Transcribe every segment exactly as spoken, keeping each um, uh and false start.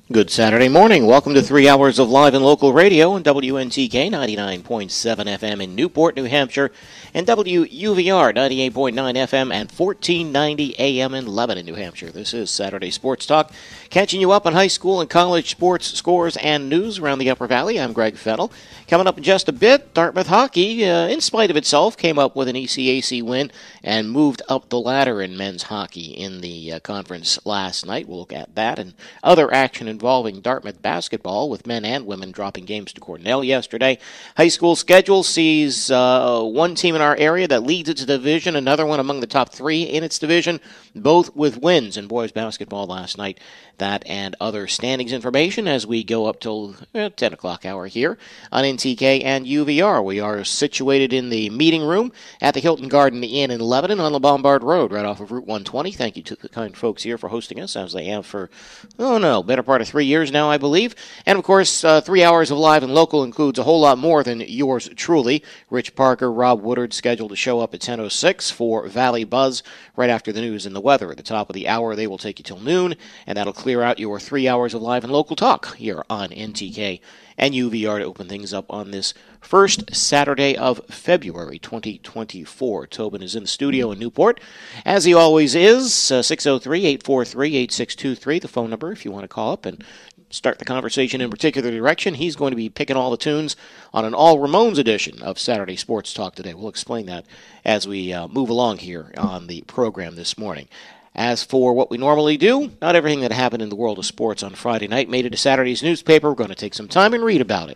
Good Saturday morning. Welcome to three hours of live and local radio on W N T K ninety-nine point seven F M in Newport, New Hampshire, and W U V R ninety-eight point nine F M and fourteen ninety A M in Lebanon, New Hampshire. This is Saturday Sports Talk, catching you up on high school and college sports scores and news around the Upper Valley. I'm Greg Fettel. Coming up in just a bit, Dartmouth hockey, uh, in spite of itself, came up with an E C A C win and moved up the ladder in men's hockey in the uh, conference last night. We'll look at that and other action involving Dartmouth basketball, with men and women dropping games to Cornell yesterday. High school schedule sees uh, one team in our area that leads its division, another one among the top three in its division, both with wins in boys basketball last night. That and other standings information as we go up till eh, ten o'clock hour here on N T K and U V R. We are situated in the meeting room at the Hilton Garden Inn in Lebanon on the Bombard Road, right off of Route one twenty. Thank you to the kind folks here for hosting us, as they have for, oh no, better part of three years now, I believe. And of course, uh, three hours of live and local includes a whole lot more than yours truly. Rich Parker, Rob Woodard scheduled to show up at ten oh six for Valley Buzz right after the news and the weather. At the top of the hour, they will take you till noon, and that'll clear out your three hours of live and local talk here on N T K and U V R to open things up on this first Saturday of February twenty twenty-four. Tobin is in the studio in Newport, as he always is. uh, six oh three, eight four three, eight six two three, the phone number if you want to call up and start the conversation in a particular direction. He's going to be picking all the tunes on an all Ramones edition of Saturday Sports Talk today. We'll explain that as we uh, move along here on the program this morning. As for what we normally do, not everything that happened in the world of sports on Friday night made it to Saturday's newspaper. We're going to take some time and read about it.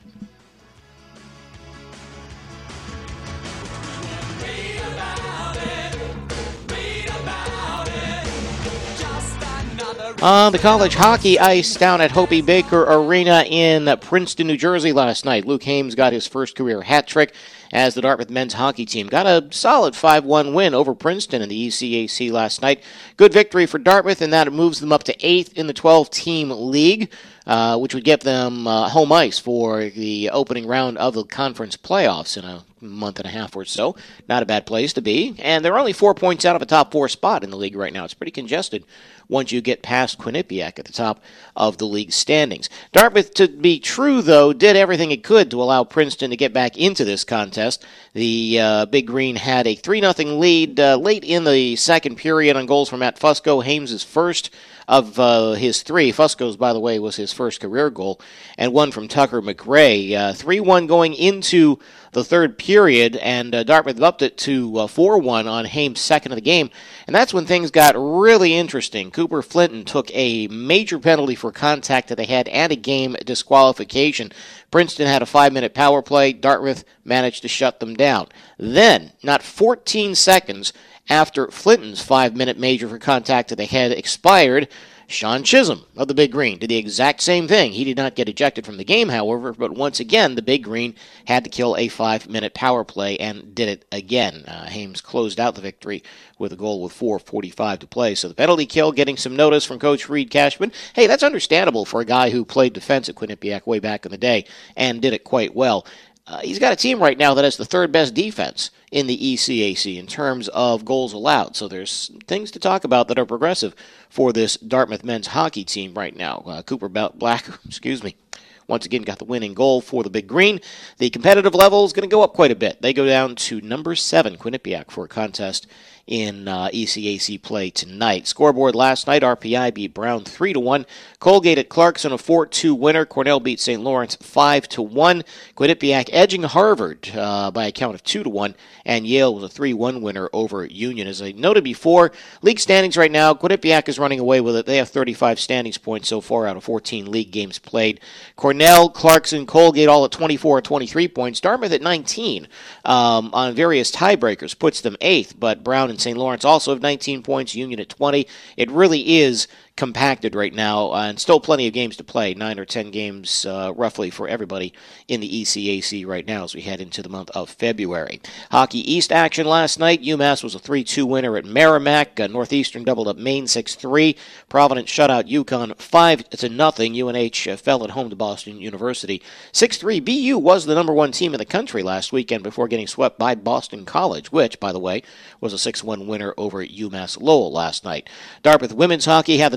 Read about it. Read about it. Just another On the college hockey ice down at Hopi Baker Arena in Princeton, New Jersey last night, Luke Hames got his first career hat trick as the Dartmouth men's hockey team got a solid five one win over Princeton in the E C A C last night. Good victory for Dartmouth, and that moves them up to eighth in the twelve-team league, uh, which would give them uh, home ice for the opening round of the conference playoffs in a month and a half or so. Not a bad place to be, and they're only four points out of a top four spot in the league right now. It's pretty congested once you get past Quinnipiac at the top of the league standings. Dartmouth, to be true, though, did everything it could to allow Princeton to get back into this contest. The uh, Big Green had a three nothing lead uh, late in the second period on goals from Matt Fusco, Hames' first of uh, his three. Fusco's, by the way, was his first career goal, and one from Tucker McRae. Uh, three one going into the third period, and uh, Dartmouth upped it to uh, four one on Hames' second of the game, and that's when things got really interesting. Cooper Flinton took a major penalty for contact that they had and a game disqualification. Princeton had a five-minute power play. Dartmouth managed to shut them down. Then, not fourteen seconds after Flinton's five-minute major for contact that they had expired, Sean Chisholm of the Big Green did the exact same thing. He did not get ejected from the game, however, but once again, the Big Green had to kill a five-minute power play and did it again. Uh, Hames closed out the victory with a goal with four forty-five to play. So the penalty kill getting some notice from Coach Reed Cashman. Hey, that's understandable for a guy who played defense at Quinnipiac way back in the day and did it quite well. Uh, he's got a team right now that has the third best defense in the E C A C in terms of goals allowed. So there's things to talk about that are progressive for this Dartmouth men's hockey team right now. Uh, Cooper Black, excuse me, once again got the winning goal for the Big Green. The competitive level is going to go up quite a bit. They go down to number seven, Quinnipiac, for a contest in uh, E C A C play tonight. Scoreboard last night, R P I beat Brown three to one. Colgate at Clarkson, a four two winner. Cornell beat Saint Lawrence five to one. Quinnipiac edging Harvard uh, by a count of two to one. And Yale was a three one winner over Union. As I noted before, league standings right now, Quinnipiac is running away with it. They have thirty-five standings points so far out of fourteen league games played. Cornell, Clarkson, Colgate all at twenty-four and twenty-three points. Dartmouth at nineteen um, on various tiebreakers puts them eighth, but Brown and Saint Lawrence also have nineteen points, Union at twenty. It really is compacted right now, uh, and still plenty of games to play, nine or ten games uh, roughly for everybody in the E C A C right now as we head into the month of February. Hockey East action last night. UMass was a three two winner at Merrimack. Uh, Northeastern doubled up Maine six three. Providence shut out UConn five to nothing. U N H uh, fell at home to Boston University six three. B U was the number one team in the country last weekend before getting swept by Boston College, which, by the way, was a six one winner over UMass Lowell last night. Dartmouth women's hockey had the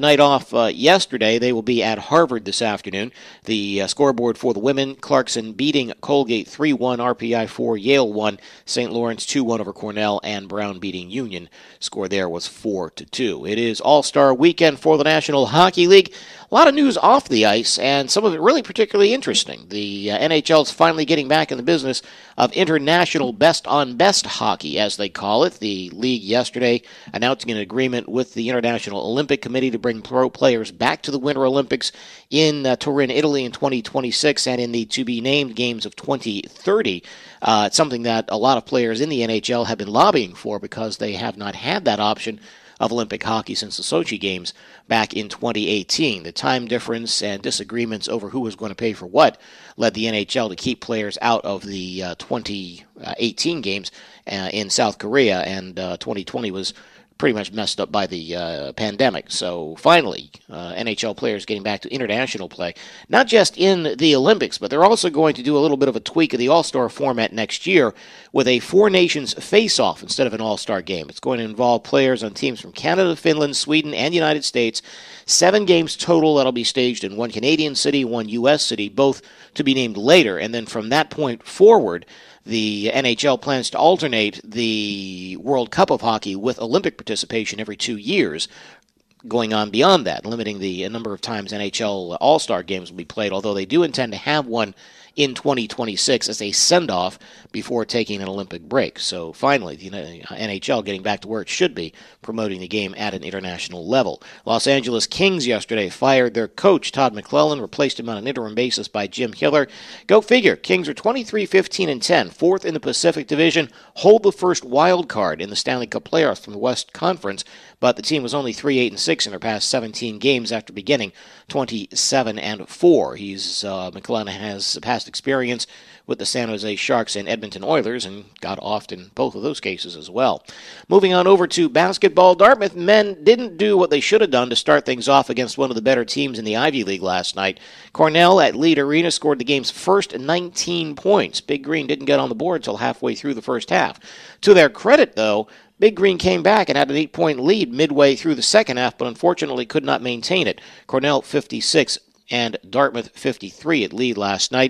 night off uh, yesterday. They will be at Harvard this afternoon. The uh, scoreboard for the women, Clarkson beating Colgate three one, R P I four, Yale one, Saint Lawrence two one over Cornell, and Brown beating Union. Score there was four to two. It is All-Star Weekend for the National Hockey League. A lot of news off the ice, and some of it really particularly interesting. The uh, N H L is finally getting back in the business of international best-on-best hockey, as they call it. The league yesterday announcing an agreement with the International Olympic Committee to bring pro players back to the Winter Olympics in uh, Turin, Italy in twenty twenty-six and in the to-be-named games of twenty thirty. Uh, it's something that a lot of players in the N H L have been lobbying for because they have not had that option of Olympic hockey since the Sochi Games back in twenty eighteen. The time difference and disagreements over who was going to pay for what led the N H L to keep players out of the uh, twenty eighteen games uh, in South Korea, and uh, twenty twenty was pretty much messed up by the uh, pandemic. So finally, uh, N H L players getting back to international play, not just in the Olympics, but they're also going to do a little bit of a tweak of the All-Star format next year with a Four Nations face-off instead of an All-Star game. It's going to involve players on teams from Canada, Finland, Sweden, and the United States. Seven games total that'll be staged in one Canadian city, one U S city, both to be named later. And then from that point forward, the N H L plans to alternate the World Cup of Hockey with Olympic participation every two years, going on beyond that, limiting the number of times N H L All-Star games will be played, although they do intend to have one in twenty twenty-six as a send-off before taking an Olympic break. So finally, the N H L getting back to where it should be, promoting the game at an international level. Los Angeles Kings yesterday fired their coach, Todd McClellan, replaced him on an interim basis by Jim Hiller. Go figure, Kings are twenty-three fifteen and ten, fourth in the Pacific Division, hold the first wild card in the Stanley Cup playoffs from the West Conference, but the team was only three eight and six in their past seventeen games after beginning twenty-seven and four. He's uh, McClellan has past experience with the San Jose Sharks and Edmonton Oilers and got off in both of those cases as well. Moving on over to basketball, Dartmouth men didn't do what they should have done to start things off against one of the better teams in the Ivy League last night. Cornell at Lead Arena scored the game's first nineteen points. Big Green didn't get on the board until halfway through the first half. To their credit, though, Big Green came back and had an eight-point lead midway through the second half, but unfortunately could not maintain it. Cornell fifty-six and Dartmouth fifty-three at lead last night.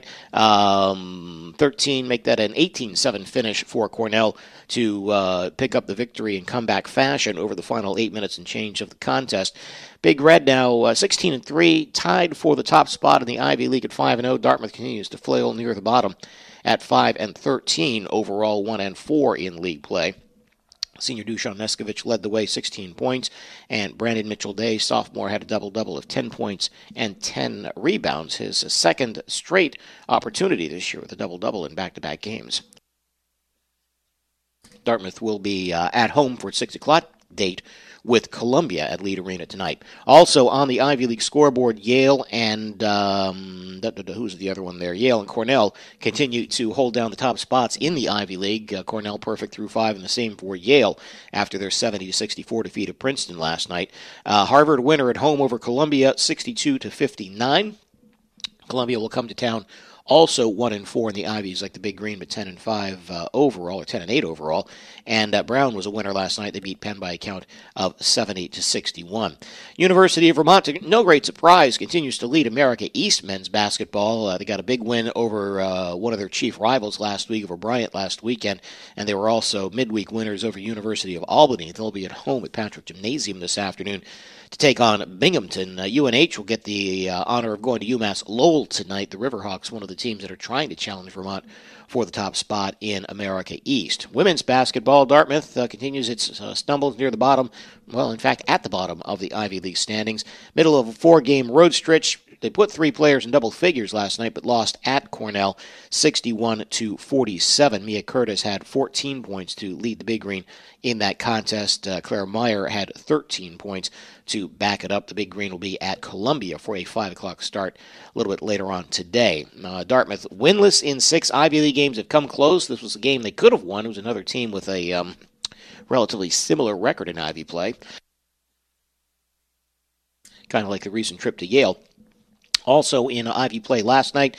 Um, thirteen, make that an eighteen seven finish for Cornell to uh, pick up the victory in comeback fashion over the final eight minutes and change of the contest. Big Red now uh, sixteen and three, tied for the top spot in the Ivy League at five and oh. Dartmouth continues to flail near the bottom at five and thirteen, overall one and four in league play. Senior Dusan Neskovich led the way, sixteen points, and Brandon Mitchell-Day, sophomore, had a double-double of ten points and ten rebounds, his second straight opportunity this year with a double-double in back-to-back games. Dartmouth will be uh, at home for its six o'clock date with Columbia at Lead Arena tonight. Also on the Ivy League scoreboard, Yale and, um, da, da, da, who's the other one there? Yale and Cornell continue to hold down the top spots in the Ivy League. Uh, Cornell perfect through five, and the same for Yale after their seventy to sixty-four defeat of Princeton last night. Uh, Harvard winner at home over Columbia, sixty-two to fifty-nine. Columbia will come to town also one and four in the Ivies, like the Big Green, but ten and five uh, overall, or ten and eight overall. And uh, Brown was a winner last night. They beat Penn by a count of seventy to sixty-one. University of Vermont, to no great surprise, continues to lead America East men's basketball. Uh, they got a big win over uh, one of their chief rivals last week, over Bryant last weekend, and they were also midweek winners over University of Albany. They'll be at home at Patrick Gymnasium this afternoon to take on Binghamton. Uh, U N H will get the uh, honor of going to UMass Lowell tonight. The Riverhawks, one of the teams that are trying to challenge Vermont for the top spot in America East. Women's basketball, Dartmouth uh, continues its uh, stumbles near the bottom, well, in fact, at the bottom of the Ivy League standings. Middle of a four-game road stretch. They put three players in double figures last night, but lost at Cornell sixty-one to forty-seven. Mia Curtis had fourteen points to lead the Big Green in that contest. Uh, Claire Meyer had thirteen points to back it up. The Big Green will be at Columbia for a five o'clock start a little bit later on today. Uh, Dartmouth, winless in six Ivy League games, have come close. This was a game they could have won. It was another team with a um, relatively similar record in Ivy play. Kind of like the recent trip to Yale. Also in Ivy play last night,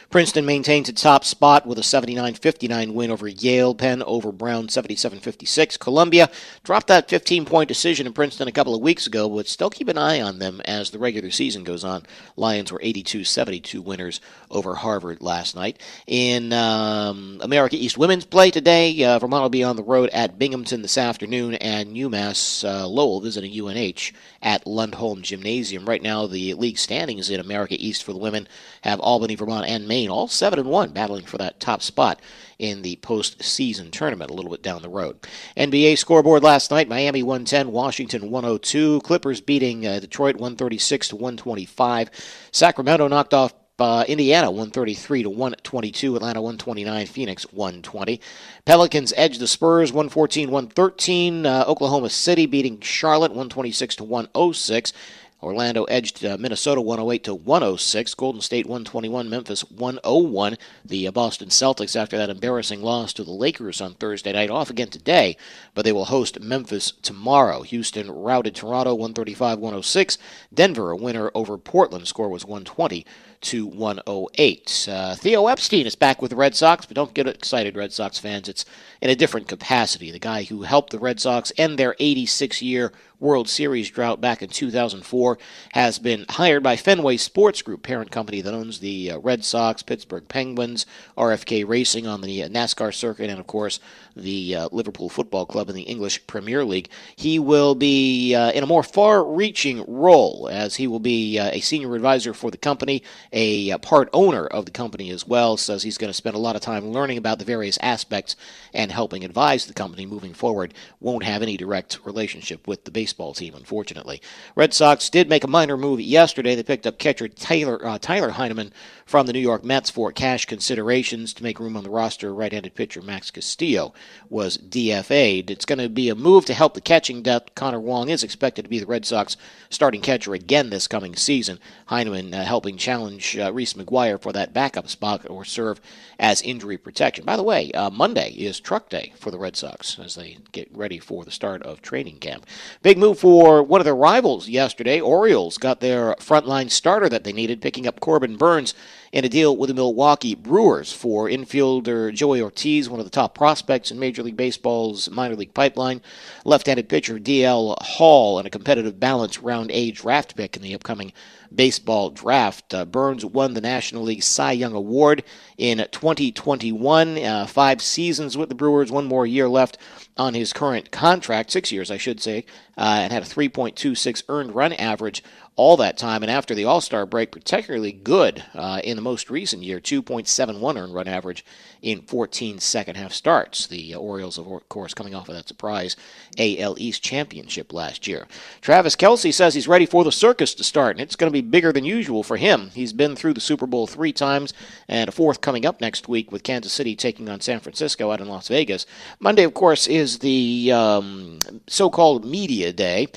Princeton maintains its top spot with a seventy-nine fifty-nine win over Yale. Penn over Brown seventy-seven fifty-six. Columbia dropped that fifteen-point decision in Princeton a couple of weeks ago, but still keep an eye on them as the regular season goes on. Lions were eighty-two seventy-two winners over Harvard last night. In um, America East women's play today, uh, Vermont will be on the road at Binghamton this afternoon, and UMass uh, Lowell visiting U N H at Lundholm Gymnasium. Right now, the league standings in America East for the women have Albany, Vermont, and Maine, all seven and one, battling for that top spot in the postseason tournament a little bit down the road. N B A scoreboard last night: Miami one ten, Washington one oh two. Clippers beating uh, Detroit one thirty-six to one twenty-five. Sacramento knocked off Uh, Indiana one thirty-three to one twenty-two, Atlanta one twenty-nine, Phoenix one twenty. Pelicans edged the Spurs one fourteen one thirteen. Uh, Oklahoma City beating Charlotte one twenty-six to one oh six. Orlando edged uh, Minnesota one oh eight to one oh six. Golden State one twenty-one, Memphis one oh one. The uh, Boston Celtics, after that embarrassing loss to the Lakers on Thursday night, off again today, but they will host Memphis tomorrow. Houston routed Toronto one thirty-five one oh six. Denver, a winner over Portland. Score was one twenty to one oh eight. Uh, Theo Epstein is back with the Red Sox, but don't get excited, Red Sox fans. It's in a different capacity. The guy who helped the Red Sox end their eighty-six-year World Series drought back in two thousand four has been hired by Fenway Sports Group, parent company that owns the uh, Red Sox, Pittsburgh Penguins, R F K Racing on the uh, NASCAR circuit, and, of course, the uh, Liverpool Football Club in the English Premier League. He will be uh, in a more far-reaching role, as he will be uh, a senior advisor for the company, a uh, part owner of the company as well. Says he's going to spend a lot of time learning about the various aspects and helping advise the company moving forward. Won't have any direct relationship with the baseball team, unfortunately. Red Sox did make a minor move yesterday. They picked up catcher Tyler, uh, Tyler Heineman from the New York Mets for cash considerations to make room on the roster. Right-handed pitcher Max Castillo was D F A'd. It's going to be a move to help the catching depth. Connor Wong is expected to be the Red Sox starting catcher again this coming season. Heineman uh, helping challenge uh, Reese McGuire for that backup spot or serve as injury protection. By the way, uh, Monday is truck day for the Red Sox as they get ready for the start of training camp. Big move for one of their rivals yesterday. Orioles got their frontline starter that they needed, picking up Corbin Burns in a deal with the Milwaukee Brewers for infielder Joey Ortiz, one of the top prospects in Major League Baseball's minor league pipeline. Left-handed pitcher D L Hall, and a competitive balance round A draft pick in the upcoming baseball draft. Uh, Burns won the National League Cy Young Award in twenty twenty-one. Uh, five seasons with the Brewers, one more year left on his current contract, six years, I should say, uh, and had a three point two six earned run average all that time, and after the All-Star break, particularly good uh, in the most recent year, two point seven one earned run average in fourteen second-half starts. The uh, Orioles, of course, coming off of that surprise A L East championship last year. Travis Kelce says he's ready for the circus to start, and it's going to be bigger than usual for him. He's been through the Super Bowl three times, and a fourth coming up next week with Kansas City taking on San Francisco out in Las Vegas. Monday, of course, is the um, so-called media day.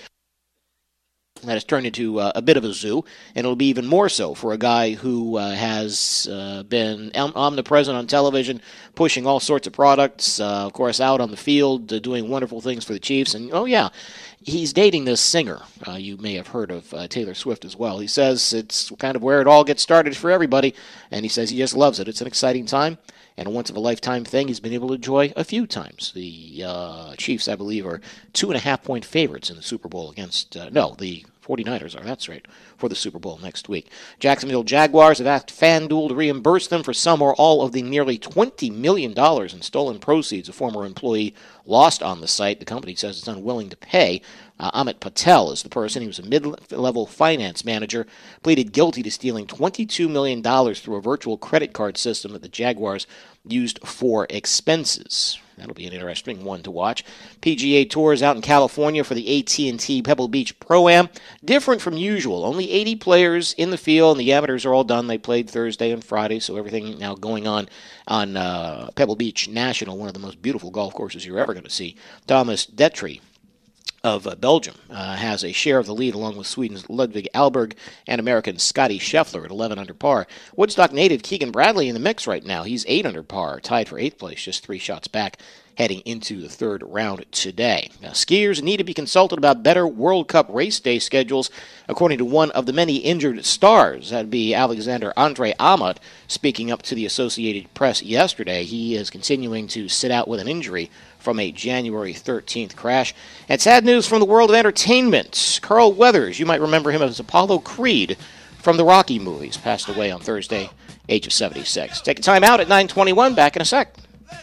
That has turned into uh, a bit of a zoo, and it'll be even more so for a guy who uh, has uh, been om- omnipresent on television, pushing all sorts of products, uh, of course, out on the field, uh, doing wonderful things for the Chiefs. And, oh, yeah, he's dating this singer. Uh, you may have heard of uh, Taylor Swift as well. He says it's kind of where it all gets started for everybody, and he says he just loves it. It's an exciting time. And a once-in-a-lifetime thing he's been able to enjoy a few times. The uh, Chiefs, I believe, are two-and-a-half-point favorites in the Super Bowl against, uh, no, the forty-niners are, that's right, for the Super Bowl next week. Jacksonville Jaguars have asked FanDuel to reimburse them for some or all of the nearly twenty million dollars in stolen proceeds a former employee lost on the site. The company says it's unwilling to pay. Uh, Amit Patel is the person. He was a mid-level finance manager, pleaded guilty to stealing twenty-two million dollars through a virtual credit card system that the Jaguars used for expenses. That'll be an interesting one to watch. P G A Tours out in California for the A T and T Pebble Beach Pro-Am. Different from usual. Only eighty players in the field, and the amateurs are all done. They played Thursday and Friday, so everything now going on on uh, Pebble Beach National, one of the most beautiful golf courses you're ever going to see. Thomas Detry of uh, Belgium uh, has a share of the lead along with Sweden's Ludvig Alberg and American Scotty Scheffler at eleven under par. Woodstock native Keegan Bradley in the mix right now. He's eight under par, tied for eighth place, just three shots back. heading into the third round today. Now, skiers need to be consulted about better World Cup race day schedules, according to one of the many injured stars. That'd be Alexander Andre Amat, speaking up to the Associated Press yesterday. He is continuing to sit out with an injury from a January thirteenth crash. And sad news from the world of entertainment. Carl Weathers, you might remember him as Apollo Creed from the Rocky movies, passed away on Thursday, age of seventy-six. Take a time out at nine twenty-one. Back in a sec.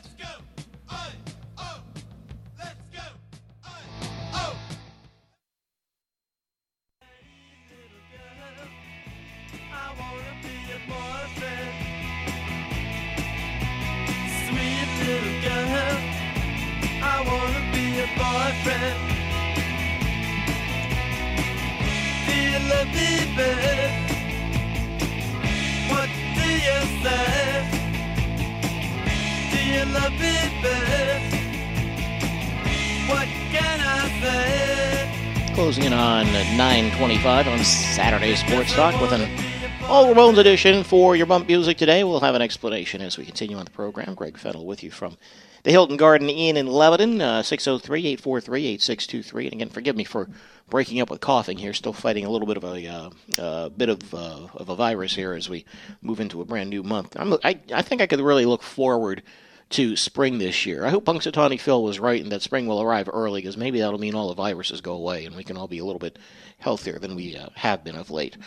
Boyfriend, do you love me, babe? What do you say? Do you love me, babe? What can I say? Closing in on nine twenty-five on Saturday Sports Talk with an All Ramones edition for your bump music today. We'll have an explanation as we continue on the program. Greg Fennell with you from the Hilton Garden Inn in Lebanon, uh, six oh three, eight four three, eight six two three. And again, forgive me for breaking up with coughing here. Still fighting a little bit of a uh, uh, bit of uh, of a virus here as we move into a brand new month. I'm, I I think I could really look forward to spring this year. I hope Punxsutawney Phil was right and that spring will arrive early, because maybe that'll mean all the viruses go away and we can all be a little bit healthier than we uh, have been of late.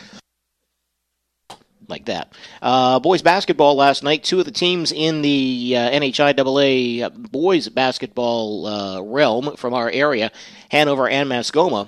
Like that. Uh, boys basketball last night. Two of the teams in the uh, N H I A A boys basketball uh, realm from our area, Hanover and Mascoma,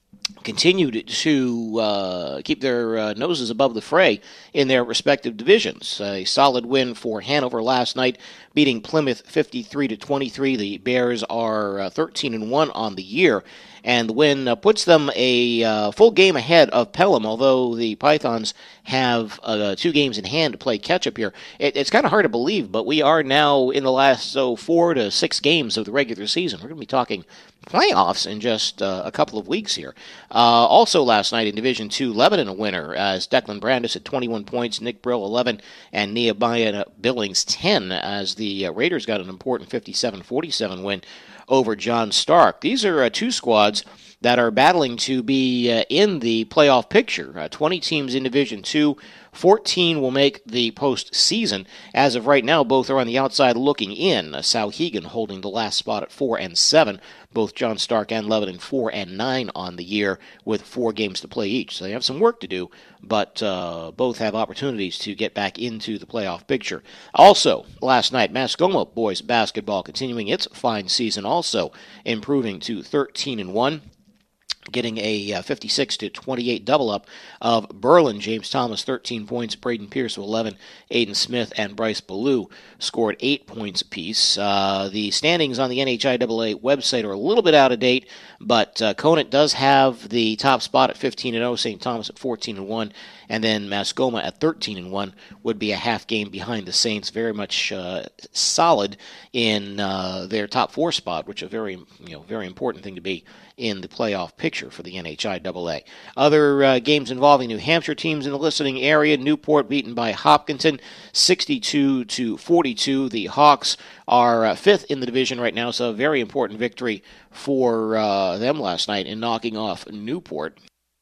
continued to uh, keep their uh, noses above the fray in their respective divisions. A solid win for Hanover last night, beating Plymouth fifty-three to twenty-three. The Bears are uh, thirteen and one on the year, and the win uh, puts them a uh, full game ahead of Pelham, although the Pythons have uh, two games in hand to play catch-up here. It, it's kind of hard to believe, but we are now in the last so four to six games of the regular season. We're going to be talking playoffs in just uh, a couple of weeks here. Uh, also last night in Division two, Lebanon a winner, as Declan Brandis had twenty-one points, Nick Brill eleven, and Nehemiah Billings ten, as the uh, Raiders got an important fifty-seven forty-seven win over John Stark. These are uh, two squads that are battling to be uh, in the playoff picture. Uh, twenty teams in Division two, fourteen will make the postseason. As of right now, both are on the outside looking in. Uh, Souhegan holding the last spot at four and seven. Both John Stark and Lebanon four and nine on the year, with four games to play each. So they have some work to do, but uh, both have opportunities to get back into the playoff picture. Also, last night, Mascoma boys basketball continuing its fine season, also improving to thirteen and one. Getting a uh, fifty-six to twenty-eight double-up of Berlin. James Thomas, thirteen points. Braden Pierce with eleven. Aiden Smith and Bryce Ballou scored eight points apiece. Uh, the standings on the N H I A A website are a little bit out of date, but uh, Conant does have the top spot at fifteen and oh, Saint Thomas at fourteen and one, and then Mascoma at thirteen and one would be a half game behind the Saints. Very much uh, solid in uh, their top four spot, which is a very, you know, very important thing to be in the playoff picture for the N H I A A. Other uh, games involving New Hampshire teams in the listening area. Newport beaten by Hopkinton sixty-two to forty-two. The Hawks are uh, fifth in the division right now, so a very important victory for uh, them last night in knocking off Newport.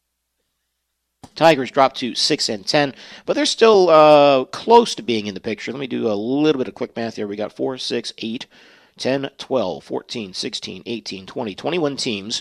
Tigers dropped to six and ten, but they're still uh, close to being in the picture. Let me do a little bit of quick math here. We got four, six, eight, ten, twelve, fourteen, sixteen, eighteen, twenty, twenty-one teams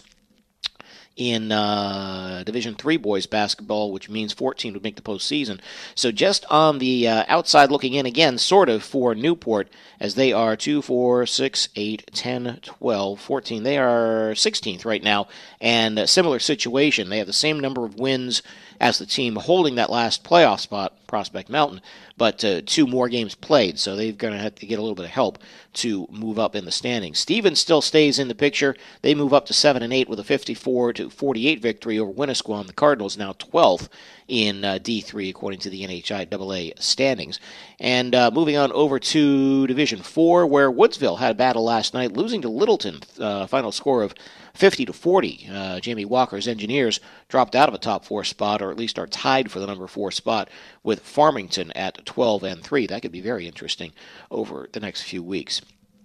in uh, Division three boys basketball, which means fourteen would make the postseason. So just on the uh, outside looking in again, sort of, for Newport, as they are two, four, six, eight, ten, twelve, fourteen. They are sixteenth right now, and a similar situation. They have the same number of wins as the team holding that last playoff spot, Prospect Mountain, but uh, two more games played, so they're going to have to get a little bit of help to move up in the standings. Stevens still stays in the picture. They move up to seven and eight with a fifty-four to forty-eight victory over Winnisquam. The Cardinals now twelfth in uh, D three according to the N H I A A standings. And uh, moving on over to Division four, where Woodsville had a battle last night, losing to Littleton, uh, final score of fifty to forty. Uh, Jamie Walker's Engineers dropped out of a top four spot, or at least are tied for the number four spot with Farmington at twelve and three. That could be very interesting over the next few weeks.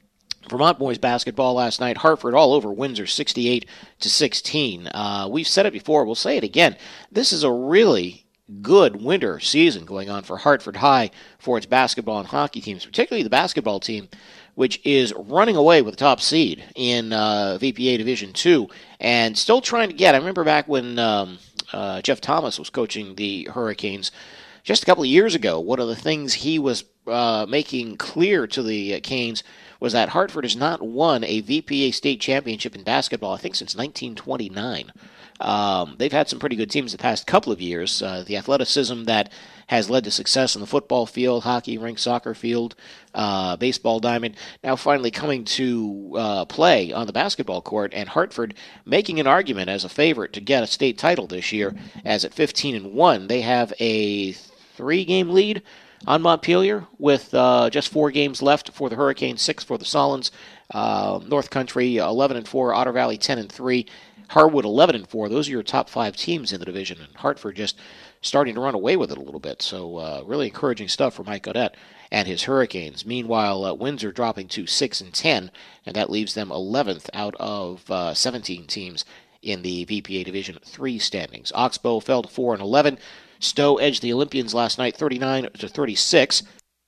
Vermont boys basketball last night. Hartford all over Windsor, sixty-eight to sixteen. Uh, we've said it before. We'll say it again. This is a really good winter season going on for Hartford High for its basketball and hockey teams, particularly the basketball team, which is running away with the top seed in uh, V P A Division two and still trying to get. I remember back when um, uh, Jeff Thomas was coaching the Hurricanes just a couple of years ago, one of the things he was uh, making clear to the uh, Canes was that Hartford has not won a V P A state championship in basketball, I think, since nineteen twenty-nine. Um, they've had some pretty good teams the past couple of years. Uh, the athleticism that has led to success in the football field, hockey rink, soccer field, uh, baseball diamond, now finally coming to uh, play on the basketball court, and Hartford making an argument as a favorite to get a state title this year, as at fifteen and one, they have a three-game lead on Montpelier, with uh, just four games left for the Hurricanes, six for the Solons. Uh, North Country eleven and four, Otter Valley ten and three, Harwood eleven and four. Those are your top five teams in the division, and Hartford just starting to run away with it a little bit. So uh, really encouraging stuff for Mike Gaudette and his Hurricanes. Meanwhile, uh, Windsor dropping to six and ten, and that leaves them eleventh out of uh, seventeen teams in the V P A Division three standings. Oxbow fell to four and eleven. Stowe edged the Olympians last night thirty-nine to thirty-six.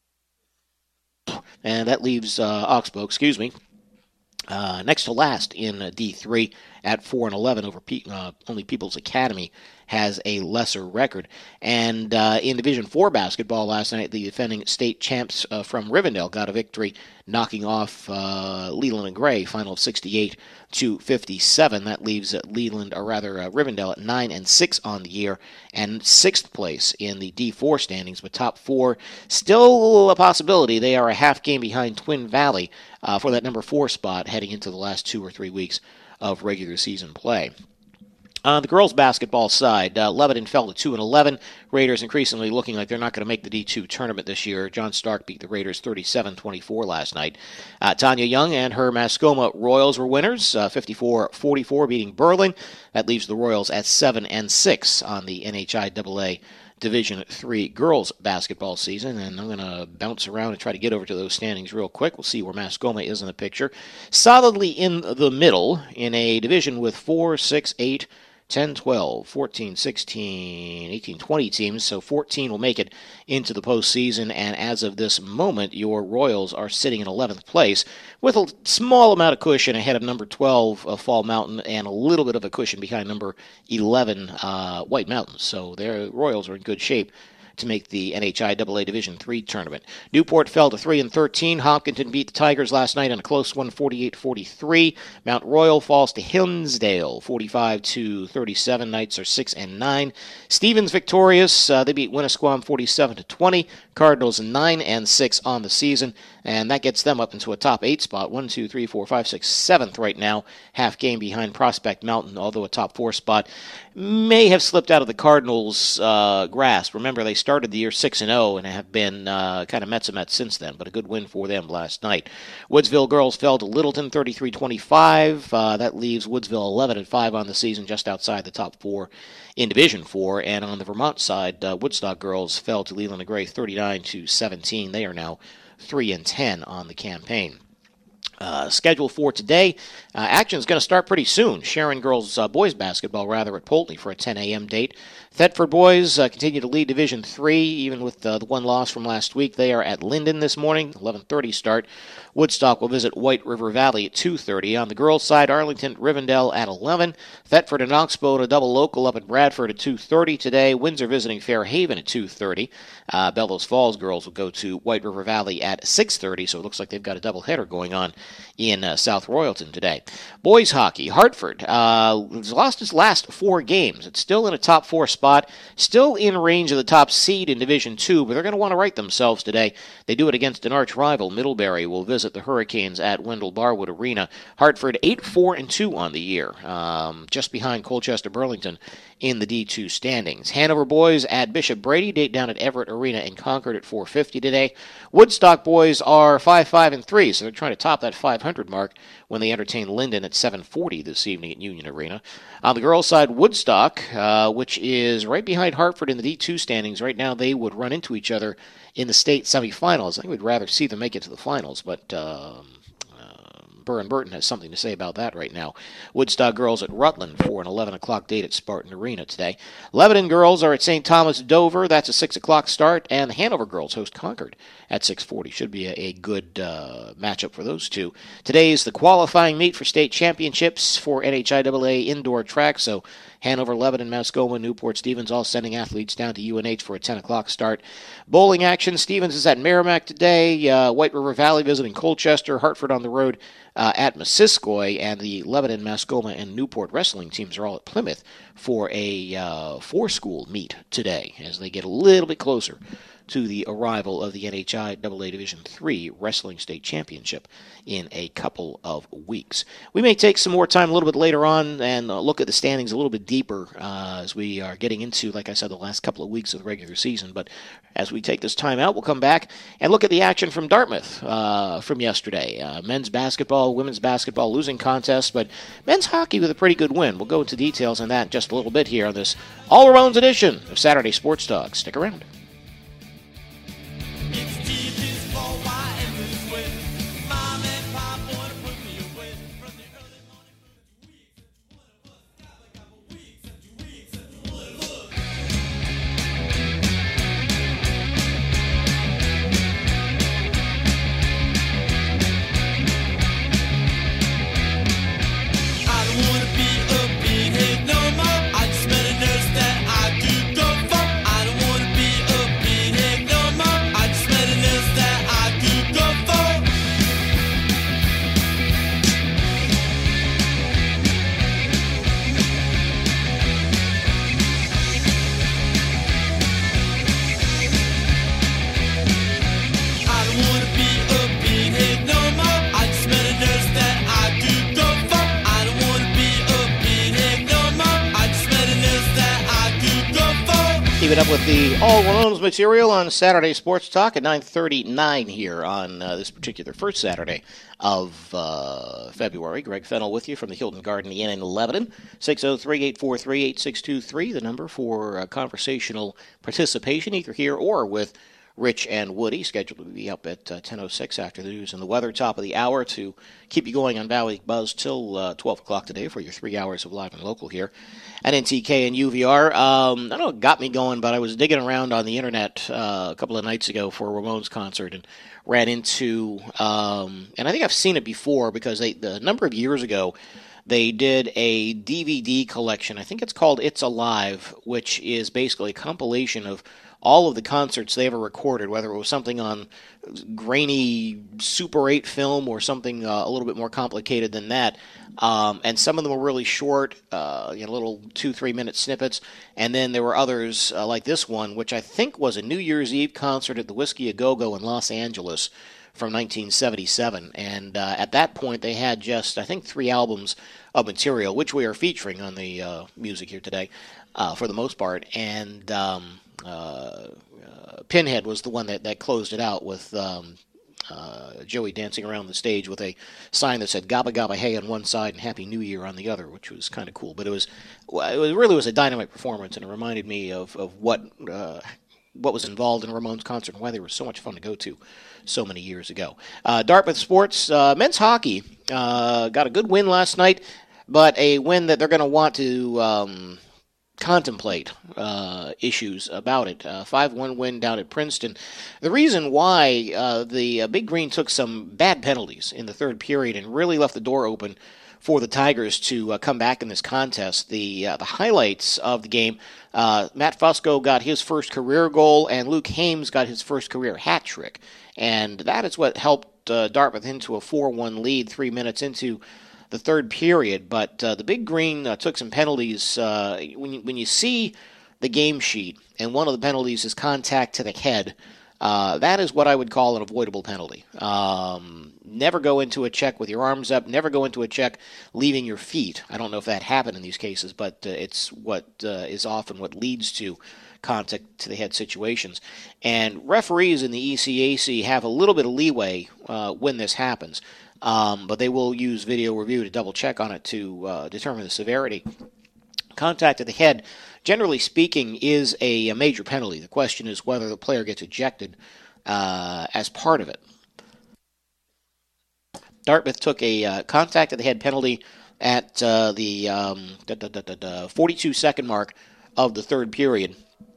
And that leaves uh, Oxbow, excuse me, uh, next to last in uh, D three at four and eleven over Pe- uh, only People's Academy has a lesser record. And uh, in Division four basketball last night, the defending state champs uh, from Rivendell got a victory, knocking off uh, Leland and Gray, final of sixty-eight to fifty-seven. That leaves uh, Leland, or rather uh, Rivendell, at nine and six on the year, and sixth place in the D four standings. But top four still a possibility. They are a half game behind Twin Valley uh, for that number four spot heading into the last two or three weeks of regular season play. On the girls' basketball side, uh, Lebanon fell to two and eleven. Raiders increasingly looking like they're not going to make the D two tournament this year. John Stark beat the Raiders thirty-seven twenty-four last night. Uh, Tanya Young and her Mascoma Royals were winners, uh, fifty-four forty-four, beating Burling. That leaves the Royals at seven and six on the N H I double A Division three girls basketball season, and I'm going to bounce around and try to get over to those standings real quick. We'll see where Mascoma is in the picture. Solidly in the middle in a division with four, six, eight, ten, twelve, fourteen, sixteen, eighteen, twenty teams, so fourteen will make it into the postseason, and as of this moment, your Royals are sitting in eleventh place with a small amount of cushion ahead of number twelve, uh, Fall Mountain, and a little bit of a cushion behind number eleven, uh, White Mountains. So their Royals are in good shape to make the N H I double A Division three tournament. Newport fell to three and thirteen. Hopkinton beat the Tigers last night on a close one, forty-eight forty-three. Mount Royal falls to Hinsdale, forty-five to thirty-seven. Knights are six and nine. Stevens victorious. Uh, they beat Winnisquam forty-seven to twenty. Cardinals nine and six on the season, and that gets them up into a top eight spot. One, two, three, four, five, six, seventh right now. Half game behind Prospect Mountain, although a top four spot may have slipped out of the Cardinals' uh, grasp. Remember, they started the year six and oh and have been uh, kind of Metz-a-Met since then, but a good win for them last night. Woodsville girls fell to Littleton thirty-three twenty-five. Uh, that leaves Woodsville eleven and five on the season, just outside the top four in Division four. And on the Vermont side, uh, Woodstock girls fell to Leland and Gray thirty-nine to seventeen. They are now three and ten on the campaign. Uh, schedule for today. Uh, action is going to start pretty soon. Sharon girls, uh, boys basketball, rather, at Poultney for a ten a.m. date. Thetford boys uh, continue to lead Division three, even with uh, the one loss from last week. They are at Linden this morning, eleven thirty start. Woodstock will visit White River Valley at two thirty. On the girls' side, Arlington, Rivendell at eleven. Thetford and Oxbow to double local up at Bradford at two thirty today. Windsor visiting Fairhaven at two thirty. Uh, Bellows Falls girls will go to White River Valley at six thirty, so it looks like they've got a doubleheader going on in uh, South Royalton today. Boys hockey, Hartford uh, has lost its last four games. It's still in a top four spot, still in range of the top seed in Division two, but they're going to want to right themselves today. They do it against an arch rival. Middlebury will visit the Hurricanes at Wendell Barwood Arena. Hartford eight four and two on the year, um, just behind Colchester Burlington in the D two standings. Hanover boys at Bishop Brady, date down at Everett Arena in Concord at four fifty today. Woodstock boys are five five and three, so they're trying to top that five hundred mark when they entertain Linden at seven forty this evening at Union Arena. On the girls' side, Woodstock, uh, which is right behind Hartford in the D two standings. Right now, they would run into each other in the state semifinals. I think we'd rather see them make it to the finals, but um, uh, Burren Burton has something to say about that right now. Woodstock girls at Rutland for an eleven o'clock date at Spartan Arena today. Lebanon girls are at Saint Thomas Dover. That's a six o'clock start. And the Hanover girls host Concord at six forty. Should be a, a good uh, matchup for those two. Today is the qualifying meet for state championships for N H I A A indoor track. So Hanover, Lebanon, Mascoma, Newport, Stevens all sending athletes down to U N H for a ten o'clock start. Bowling action. Stevens is at Merrimack today. Uh, White River Valley visiting Colchester. Hartford on the road uh, at Missisquoi. And the Lebanon, Mascoma, and Newport wrestling teams are all at Plymouth for a uh, four-school meet today as they get a little bit closer to the arrival of the N H I A A Division three Wrestling State Championship in a couple of weeks. We may take some more time a little bit later on and uh, look at the standings a little bit deeper uh, as we are getting into, like I said, the last couple of weeks of the regular season. But as we take this time out, we'll come back and look at the action from Dartmouth uh, from yesterday. Uh, men's basketball, women's basketball losing contest, but men's hockey with a pretty good win. We'll go into details on that in just a little bit here on this All Ramones edition of Saturday Sports Talk. Stick around. Keep it up with the All Ramones material on Saturday Sports Talk at nine thirty-nine here on uh, this particular first Saturday of uh, February. Greg Fennell with you from the Hilton Garden Inn in Lebanon. six oh three, eight four three, eight six two three, the number for uh, conversational participation, either here or with Rich and Woody, scheduled to be up at uh, ten oh six after the news and the weather, top of the hour, to keep you going on Valley Buzz till uh, twelve o'clock today for your three hours of live and local here at N T K and U V R. Um, I don't know what got me going, but I was digging around on the internet uh, a couple of nights ago for a Ramones concert and ran into, um, and I think I've seen it before because they, the number of years ago, they did a D V D collection. I think it's called It's Alive, which is basically a compilation of all of the concerts they ever recorded, whether it was something on grainy Super eight film or something uh, a little bit more complicated than that. Um, and some of them were really short, uh, you know, little two, three-minute snippets. And then there were others uh, like this one, which I think was a New Year's Eve concert at the Whiskey A Go-Go in Los Angeles from nineteen seventy-seven. And uh, at that point, they had just, I think, three albums of material, which we are featuring on the uh, music here today uh, for the most part. And Um, Uh, uh, Pinhead was the one that, that closed it out with um, uh, Joey dancing around the stage with a sign that said "Gabba Gabba Hey" on one side and "Happy New Year" on the other, which was kind of cool. But it was, it was really was a dynamite performance, and it reminded me of of what uh, what was involved in a Ramones concert and why they were so much fun to go to so many years ago. Uh, Dartmouth sports, uh, men's hockey uh, got a good win last night, but a win that they're going to want to Um, contemplate uh, issues about it. Uh, five one win down at Princeton. The reason why uh, the uh, Big Green took some bad penalties in the third period and really left the door open for the Tigers to uh, come back in this contest. The uh, the highlights of the game, uh, Matt Fusco got his first career goal, and Luke Hames got his first career hat trick. And that is what helped uh, Dartmouth into a four one lead three minutes into the third period. But uh, the Big Green uh, took some penalties. Uh, when, you, when you see the game sheet, and one of the penalties is contact to the head, uh, that is what I would call an avoidable penalty. Um, never go into a check with your arms up. Never go into a check leaving your feet. I don't know if that happened in these cases, but uh, it's what uh, is often what leads to contact to the head situations. And referees in the E C A C have a little bit of leeway uh, when this happens. Um, but they will use video review to double check on it to uh, determine the severity. Contact at the head, generally speaking, is a, a major penalty. The question is whether the player gets ejected uh, as part of it. Dartmouth took a uh, contact at the head penalty at uh, the um, da, da, da, da, da, forty-two second mark of the third period.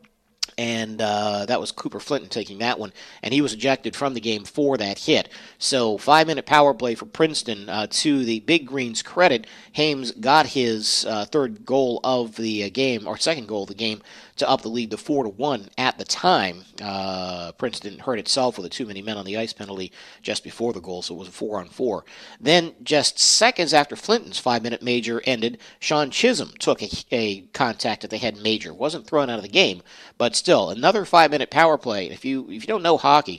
And uh, that was Cooper Flinton taking that one, and he was ejected from the game for that hit. So five-minute power play for Princeton. Uh, to the Big Green's credit, Hames got his uh, third goal of the uh, game, or second goal of the game, to up the lead to four to one at the time. Uh, Princeton hurt itself with a too many men on the ice penalty just before the goal, so it was a four on four. Then, just seconds after Flinton's five-minute major ended, Sean Chisholm took a, a contact at the head major. Wasn't thrown out of the game, but still, another five-minute power play. If you if you don't know hockey,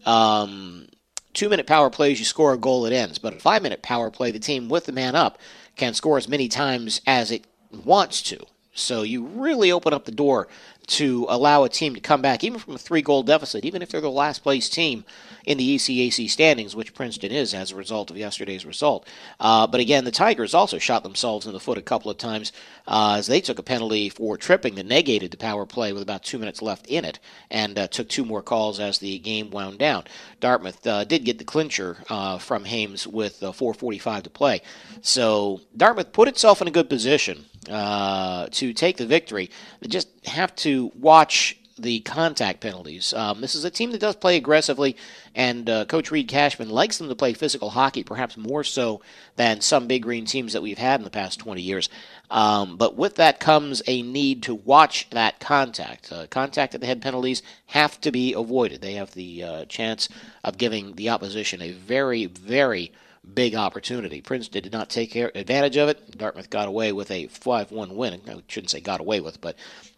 um, two-minute power plays, you score a goal, it ends. But a five-minute power play, the team with the man up can score as many times as it wants to. So you really open up the door to allow a team to come back, even from a three-goal deficit, even if they're the last-place team in the E C A C standings, which Princeton is as a result of yesterday's result. Uh, but again, the Tigers also shot themselves in the foot a couple of times uh, as they took a penalty for tripping that negated the power play with about two minutes left in it, and uh, took two more calls as the game wound down. Dartmouth uh, did get the clincher uh, from Hames with uh, four forty-five to play. So Dartmouth put itself in a good position uh, to take the victory. They just have to watch the contact penalties. Um, this is a team that does play aggressively, and uh, Coach Reed Cashman likes them to play physical hockey, perhaps more so than some Big Green teams that we've had in the past twenty years. Um, but with that comes a need to watch that contact. Uh, contact at the head penalties have to be avoided. They have the uh, chance of giving the opposition a very, very big opportunity. Princeton did not take care, advantage of it. Dartmouth got away with a five one win. I shouldn't say got away with, but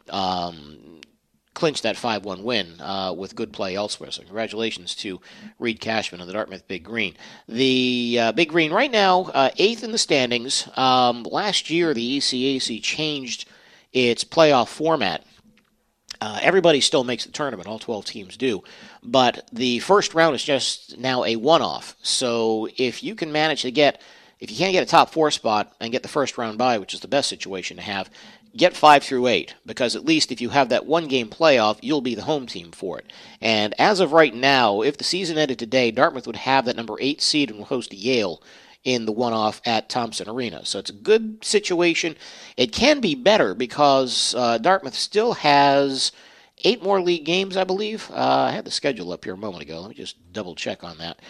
um, clinched that five one win uh, with good play elsewhere. So congratulations to Reed Cashman and the Dartmouth Big Green. The uh, Big Green right now, uh, eighth in the standings. Um, last year, the E C A C changed its playoff format. Uh, everybody still makes the tournament, all twelve teams do, but the first round is just now a one-off. So if you can manage to get, if you can't get a top four spot and get the first round bye, which is the best situation to have, get five through eight, because at least if you have that one-game playoff, you'll be the home team for it. And as of right now, if the season ended today, Dartmouth would have that number eight seed and will host Yale in the one-off at Thompson Arena. So it's a good situation. It can be better because uh, Dartmouth still has eight more league games, I believe. Uh, I had the schedule up here a moment ago. Let me just double-check on that.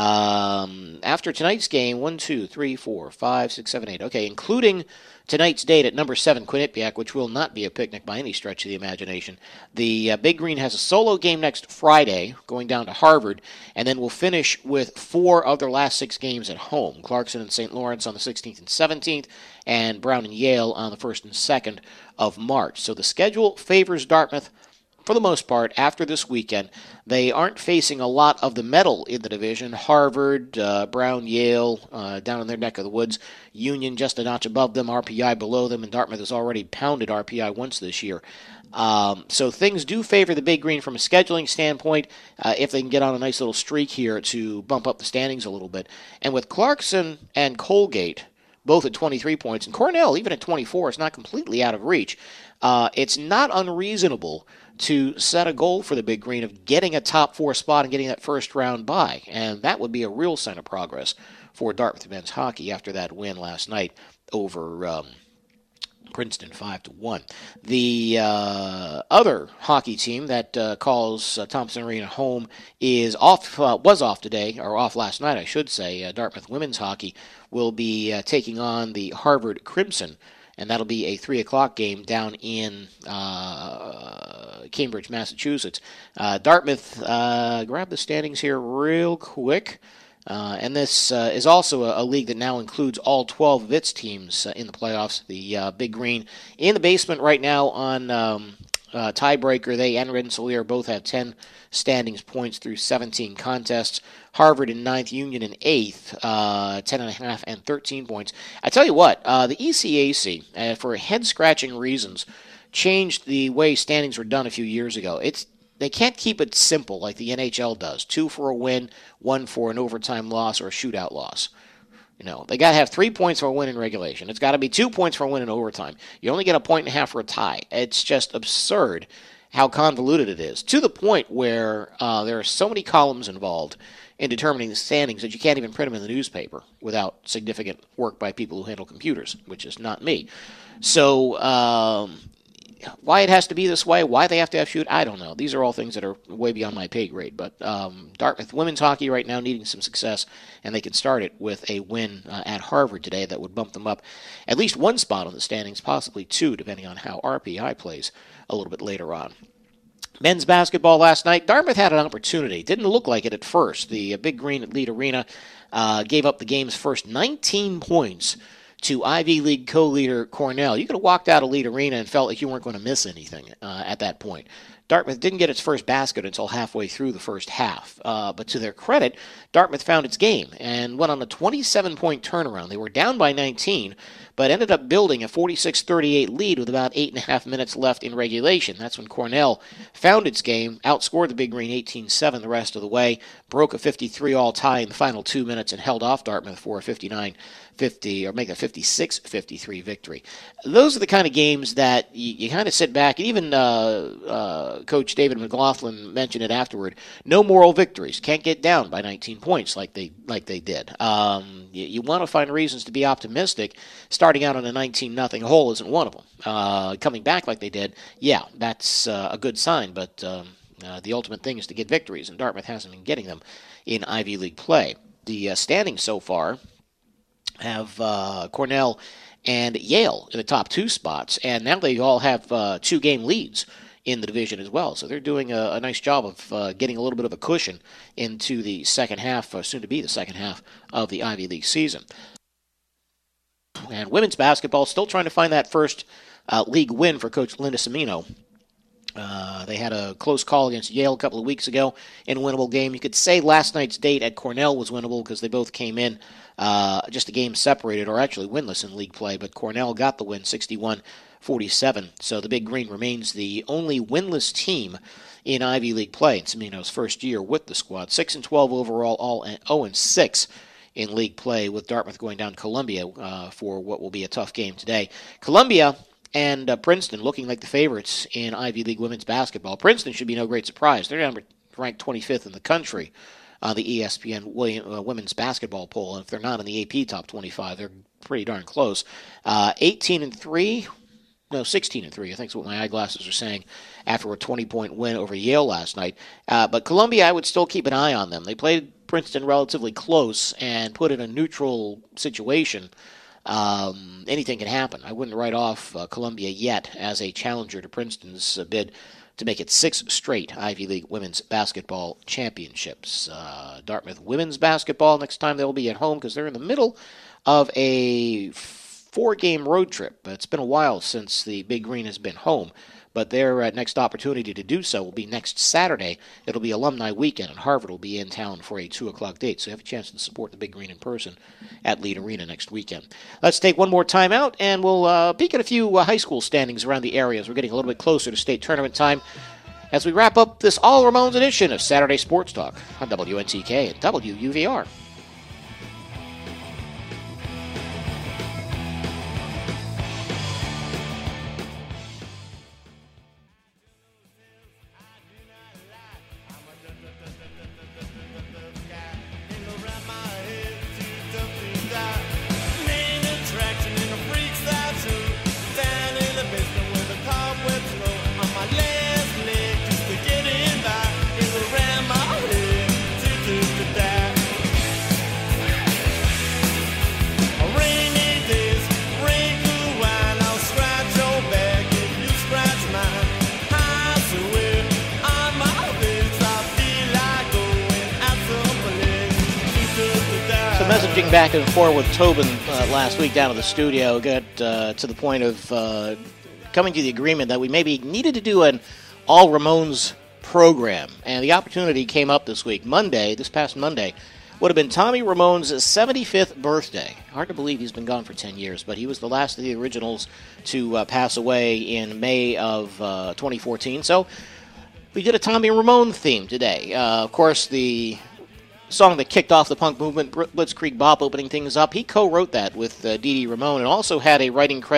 Um, after tonight's game, one, two, three, four, five, six, seven, eight. Okay, including tonight's date at number seven, Quinnipiac, which will not be a picnic by any stretch of the imagination. The uh, Big Green has a solo game next Friday, going down to Harvard, and then we'll finish with four of their last six games at home. Clarkson and Saint Lawrence on the sixteenth and seventeenth, and Brown and Yale on the first and second of March. So the schedule favors Dartmouth for the most part, after this weekend. They aren't facing a lot of the metal in the division. Harvard, uh, Brown, Yale, uh, down in their neck of the woods. Union just a notch above them, R P I below them, and Dartmouth has already pounded R P I once this year. Um, so things do favor the Big Green from a scheduling standpoint, uh, if they can get on a nice little streak here to bump up the standings a little bit. And with Clarkson and Colgate both at twenty-three points, and Cornell, even at twenty-four, is not completely out of reach, uh, it's not unreasonable to set a goal for the Big Green of getting a top four spot and getting that first round bye. And that would be a real sign of progress for Dartmouth men's hockey after that win last night over um, Princeton five to one. The uh, other hockey team that uh, calls uh, Thompson Arena home is off, uh, was off today, or off last night, I should say. Uh, Dartmouth women's hockey will be uh, taking on the Harvard Crimson, and that'll be a three o'clock game down in uh, Cambridge, Massachusetts. Uh, Dartmouth, uh, grab the standings here real quick. Uh, and this uh, is also a, a league that now includes all twelve of its teams uh, in the playoffs. The uh, Big Green in the basement right now on um, uh, tiebreaker. They and Rensselaer both have ten standings points through seventeen contests. Harvard in ninth, Union in eighth, uh, ten and a half and thirteen points. I tell you what, uh, the E C A C, uh, for head-scratching reasons, changed the way standings were done a few years ago. It's They can't keep it simple like the N H L does. Two for a win, one for an overtime loss or a shootout loss. You know, they got to have three points for a win in regulation. It's got to be two points for a win in overtime. You only get a point and a half for a tie. It's just absurd how convoluted it is, to the point where uh, there are so many columns involved in determining the standings that you can't even print them in the newspaper without significant work by people who handle computers, which is not me. So um, why it has to be this way, why they have to have shoot, I don't know. These are all things that are way beyond my pay grade. But um, Dartmouth women's hockey right now needing some success, and they can start it with a win uh, at Harvard today that would bump them up at least one spot on the standings, possibly two, depending on how R P I plays a little bit later on. Men's basketball last night, Dartmouth had an opportunity. Didn't look like it at first. The uh, Big Green at Lied Arena uh, gave up the game's first nineteen points to Ivy League co-leader Cornell. You could have walked out of Lied Arena and felt like you weren't going to miss anything uh, at that point. Dartmouth didn't get its first basket until halfway through the first half. Uh, but to their credit, Dartmouth found its game and went on a twenty-seven point turnaround. They were down by nineteen, but ended up building a forty-six thirty-eight lead with about eight and a half minutes left in regulation. That's when Cornell found its game, outscored the Big Green eighteen seven the rest of the way, broke a fifty-three all tie in the final two minutes, and held off Dartmouth for a fifty-nine fifty, or make a fifty-six fifty-three victory. Those are the kind of games that you, you kind of sit back, and even uh, uh, Coach David McLaughlin mentioned it afterward. No moral victories. Can't get down by nineteen points like they like they did. Um, you, you want to find reasons to be optimistic. Starting out on a nineteen nothing hole isn't one of them. Uh, coming back like they did, yeah, that's uh, a good sign, but um, uh, the ultimate thing is to get victories, and Dartmouth hasn't been getting them in Ivy League play. The uh, standings so far have uh, Cornell and Yale in the top two spots, and now they all have uh, two-game leads in the division as well. So they're doing a, a nice job of uh, getting a little bit of a cushion into the second half, uh, soon to be the second half of the Ivy League season. And women's basketball still trying to find that first uh, league win for Coach Linda Semino. Uh, they had a close call against Yale a couple of weeks ago in a winnable game. You could say last night's date at Cornell was winnable because they both came in uh, just a game separated, or actually winless in league play, but Cornell got the win sixty-one forty-seven. So the Big Green remains the only winless team in Ivy League play in Semino's first year with the squad. six and twelve overall, all oh and six in league play, with Dartmouth going down to Columbia uh, for what will be a tough game today. Columbia and uh, Princeton looking like the favorites in Ivy League women's basketball. Princeton should be no great surprise. They're number, ranked twenty-fifth in the country on the E S P N uh, women's basketball poll. And if they're not in the A P top twenty-five, they're pretty darn close. Uh, eighteen and three, no, sixteen and three, I think is what my eyeglasses are saying, after a twenty-point win over Yale last night. Uh, but Columbia, I would still keep an eye on them. They played Princeton relatively close and put in a neutral situation. Um, anything can happen. I wouldn't write off uh, Columbia yet as a challenger to Princeton's uh, bid to make it six straight Ivy League women's basketball championships. Uh, Dartmouth women's basketball, next time they'll be at home because they're in the middle of a four-game road trip. It's been a while since the Big Green has been home, but their uh, next opportunity to do so will be next Saturday. It'll be alumni weekend, and Harvard will be in town for a two o'clock date, so you have a chance to support the Big Green in person at Lied Arena next weekend. Let's take one more time out, and we'll uh, peek at a few uh, high school standings around the area as we're getting a little bit closer to state tournament time as we wrap up this All Ramones edition of Saturday Sports Talk on W N T K and W U V R. Messaging back and forth with Tobin uh, last week down at the studio got uh, to the point of uh, coming to the agreement that we maybe needed to do an All Ramones program. And the opportunity came up this week. Monday, this past Monday, would have been Tommy Ramone's seventy-fifth birthday. Hard to believe he's been gone for ten years, but he was the last of the originals to uh, pass away in May of uh, twenty fourteen. So we did a Tommy Ramone theme today. Uh, of course, the song that kicked off the punk movement, Blitzkrieg Bop, opening things up. He co-wrote that with uh, Dee Dee Ramone and also had a writing credit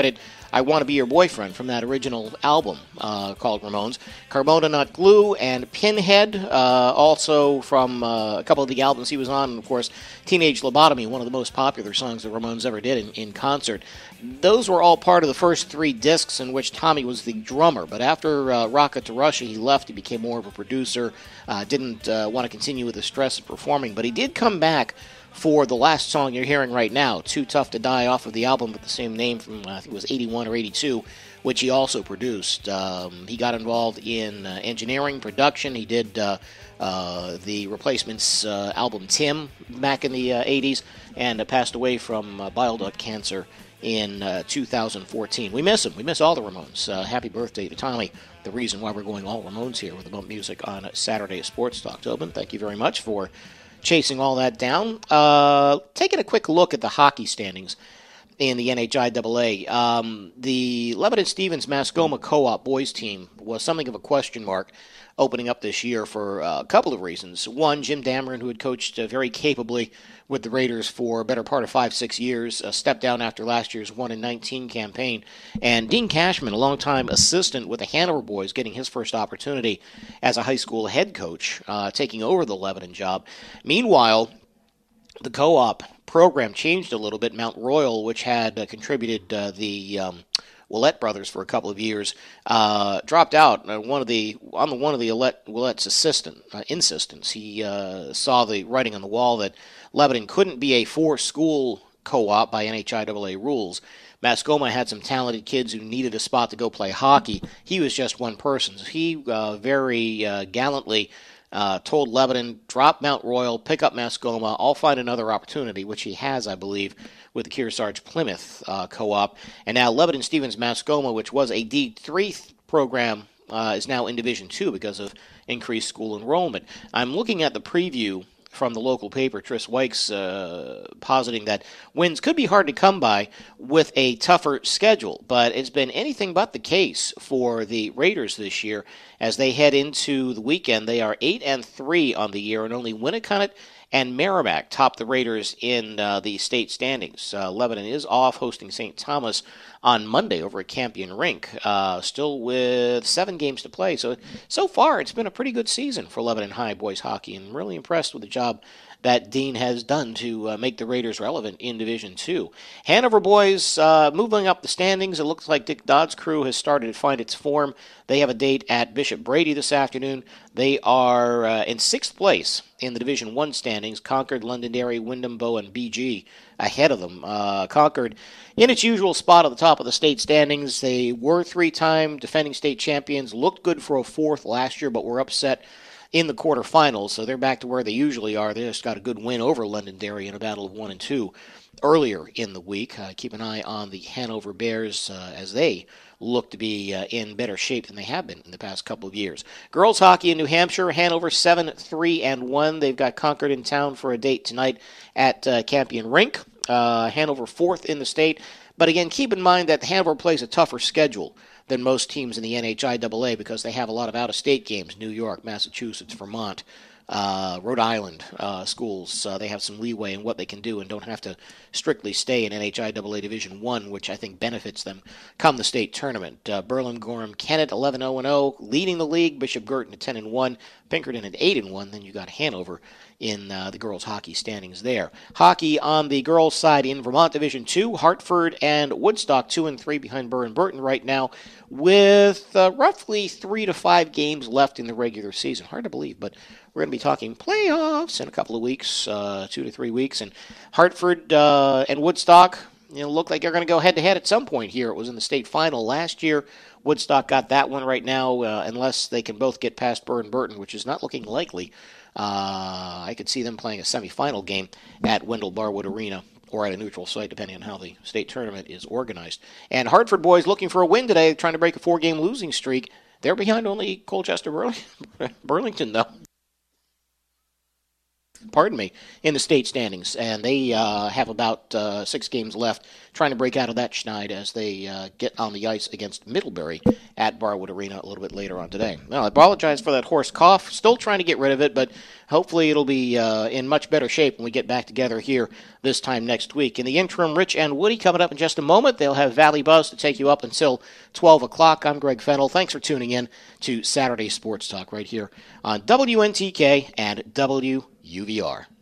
I Want to Be Your Boyfriend from that original album uh, called Ramones. Carmona Not Glue and Pinhead, uh, also from uh, a couple of the albums he was on. And, of course, Teenage Lobotomy, one of the most popular songs the Ramones ever did in, in concert. Those were all part of the first three discs in which Tommy was the drummer. But after uh, Rocket to Russia, he left. He became more of a producer, uh, didn't uh, want to continue with the stress of performing. But he did come back for the last song you're hearing right now, Too Tough to Die, off of the album with the same name from, uh, I think it was eighty-one or eighty-two, which he also produced. Um, he got involved in uh, engineering, production. He did uh, uh, the Replacements uh, album Tim back in the uh, eighties, and uh, passed away from uh, bile duct cancer in uh, two thousand fourteen. We miss him. We miss all the Ramones. Uh, happy birthday to Tommy, the reason why we're going all Ramones here with the Bump Music on Saturday at Sports Talk. Tobin, thank you very much for chasing all that down. Uh, taking a quick look at the hockey standings in the N H I A A. Um, the Lebanon-Stevens-Mascoma Co-op boys team was something of a question mark opening up this year for uh, a couple of reasons. One, Jim Dameron, who had coached uh, very capably with the Raiders for a better part of five, six years, uh, stepped down after last year's one and nineteen campaign. And Dean Cashman, a longtime assistant with the Hanover boys, getting his first opportunity as a high school head coach, uh, taking over the Lebanon job. Meanwhile, the co-op program changed a little bit. Mount Royal, which had uh, contributed uh, the um, Willett brothers for a couple of years, uh, dropped out. Uh, one of the on the one of the Willett, Willett's assistant uh, insistence, he uh, saw the writing on the wall that Lebanon couldn't be a four-school co-op by N H I A A rules. Mascoma had some talented kids who needed a spot to go play hockey. He was just one person. So he uh, very uh, gallantly Uh, told Lebanon, drop Mount Royal, pick up Mascoma, I'll find another opportunity, which he has, I believe, with the Kearsarge Plymouth uh, co-op. And now Lebanon-Stevens-Mascoma, which was a D three program, uh, is now in Division two because of increased school enrollment. I'm looking at the preview from the local paper, Tris Wykes, uh, positing that wins could be hard to come by with a tougher schedule, but it's been anything but the case for the Raiders this year. As they head into the weekend, they are eight and three on the year, and only Winnicott and Merrimack top the Raiders in uh, the state standings. Uh, Lebanon is off hosting Saint Thomas on Monday over at Campion Rink, uh, still with seven games to play. So, so far, it's been a pretty good season for Lebanon High boys hockey, and really impressed with the job that Dean has done to uh, make the Raiders relevant in Division two. Hanover boys uh, moving up the standings. It looks like Dick Dodd's crew has started to find its form. They have a date at Bishop Brady this afternoon. They are uh, in sixth place in the Division one standings. Concord, Londonderry, Windham, Bow, and B G ahead of them. Uh, Concord in its usual spot at the top of the state standings. They were three-time defending state champions, looked good for a fourth last year, but were upset in the quarterfinals, so they're back to where they usually are. They just got a good win over Londonderry in a battle of one and two earlier in the week. Uh, keep an eye on the Hanover Bears uh, as they look to be uh, in better shape than they have been in the past couple of years. Girls hockey in New Hampshire, Hanover seven three and one. They've got Concord in town for a date tonight at uh, Campion Rink. Uh, Hanover fourth in the state. But again, keep in mind that Hanover plays a tougher schedule than most teams in the N H I A A because they have a lot of out-of-state games, New York, Massachusetts, Vermont, uh, Rhode Island uh, schools. Uh, they have some leeway in what they can do and don't have to strictly stay in N H I A A Division one, which I think benefits them come the state tournament. Uh, Berlin, Gorham, Kennett, eleven oh and oh, leading the league. Bishop Girton at ten and one, Pinkerton at eight and one. Then you got Hanover in uh, the girls' hockey standings there. Hockey on the girls' side in Vermont Division two, Hartford and Woodstock two and three behind Burr and Burton right now, with uh, roughly three to five games left in the regular season. Hard to believe, but we're going to be talking playoffs in a couple of weeks, uh, two to three weeks. And Hartford uh, and Woodstock, you know, look like they're going to go head-to-head at some point here. It was in the state final last year. Woodstock got that one right now, uh, unless they can both get past Burr and Burton, which is not looking likely. Uh, I could see them playing a semifinal game at Wendell Barwood Arena or at a neutral site, depending on how the state tournament is organized. And Hartford boys looking for a win today, trying to break a four-game losing streak. They're behind only Colchester Burlington, though. pardon me, in the state standings, and they uh, have about uh, six games left, trying to break out of that schneid as they uh, get on the ice against Middlebury at Barwood Arena a little bit later on today. Now, I apologize for that hoarse cough. Still trying to get rid of it, but hopefully it'll be uh, in much better shape when we get back together here this time next week. In the interim, Rich and Woody coming up in just a moment. They'll have Valley Buzz to take you up until twelve o'clock. I'm Greg Fennell. Thanks for tuning in to Saturday Sports Talk right here on W N T K and W U V R.